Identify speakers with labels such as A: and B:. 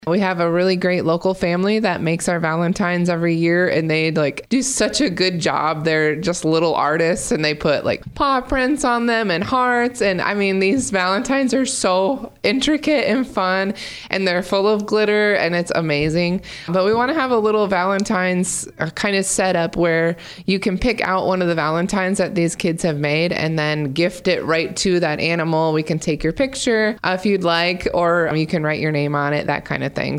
A: We have a really great local family that makes our Valentines every year, and they do such a good job. They're just little artists, and they put paw prints on them and hearts. And I mean, these Valentines are so intricate and fun, and they're full of glitter, and it's amazing. But we want to have a little Valentine's kind of setup where you can pick out one of the Valentines that these kids have made and then gift it right to that animal. We can take your picture if you'd like, or you can write your name on it, that kind of